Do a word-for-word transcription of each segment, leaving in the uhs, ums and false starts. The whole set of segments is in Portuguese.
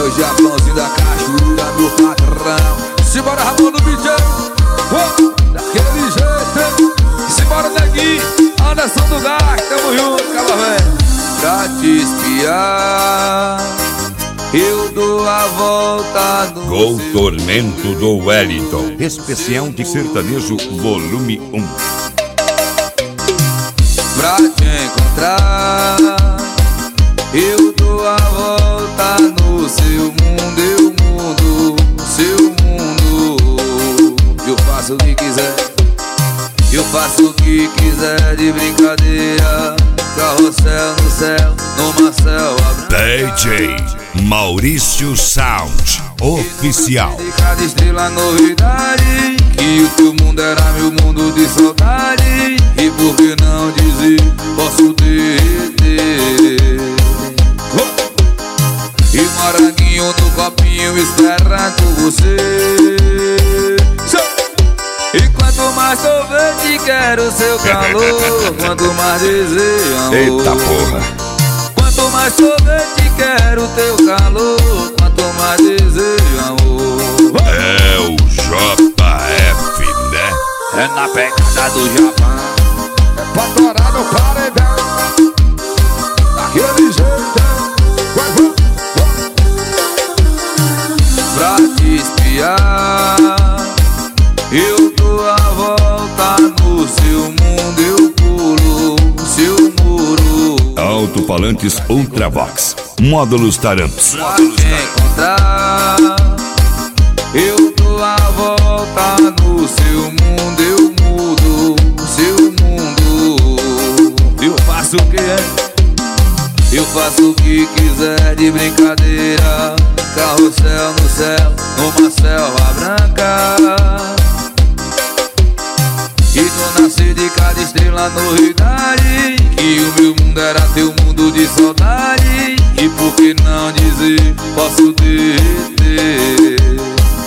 o Japãozinho da cachoeira, meu patrão. Simbora, Ramon do D J, oh, daquele jeito. Simbora, Neguinho, Anderson do Gás, tamo junto, cala velho. Pra te espiar, eu dou a volta no Gol Tormento do Wellington, especial de sertanejo volume um. Pra te encontrar, eu dou a volta no seu mundo, eu mundo, seu mundo. Eu faço o que quiser, eu faço o que quiser de brincadeira. Carrossel no céu, numa selva D J Maurício Sound Oficial. De cada estrela novidade, que o teu mundo era meu mundo de saudade. E por que não dizer, posso derreter. Oh! E moranguinho no copinho esperando você. E quanto mais sorvete quero seu calor, quanto mais desejo amor. Eita porra. Quanto mais sorvete quero teu calor, quanto mais desejo amor. É o J F, né? É na pegada do Japão, é pra torar no paredão, daquele jeito. Vai, vai, vai. Pra te espiar, eu dou a volta no seu mundo, eu pulo seu muro. Alto-falantes Ultravox, módulos Taramps. Pra te encontrar, eu dou a volta no seu mundo, eu mudo seu mundo. Eu faço o que? Eu faço o que quiser de brincadeira. Carrossel no céu, numa selva branca. E tu nasci de cada estrela novidade, que o meu mundo era teu mundo de saudade. E por que não dizer, posso derreter.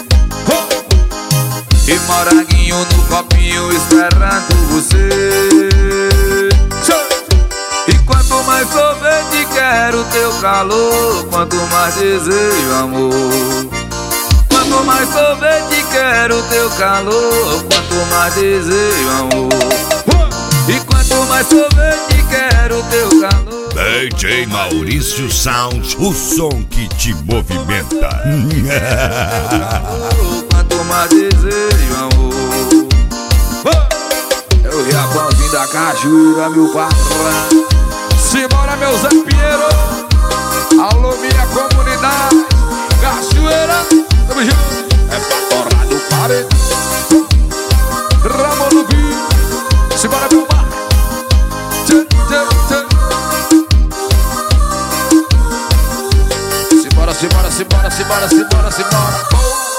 Oh! E moranguinho no copinho esperando você. E quanto mais sorvete quero teu calor, quanto mais desejo amor. Quanto mais sorvete quero teu calor, quanto mais desejo amor. E quanto mais sorvete quero teu calor. D J Maurício Sound, o som que te movimenta. Quanto mais desejo amor. É o Japãozinho da cachoeira, meu patrão. Simbora, meu Zé Pinheiro. Alô, minha comunidade cachoeira, tamo junto. É pra torar do paredão. Ramon do Gás, simbora, meu bar. Tchê, tchê, tchê. Simbora, simbora, simbora, simbora, simbora, simbora.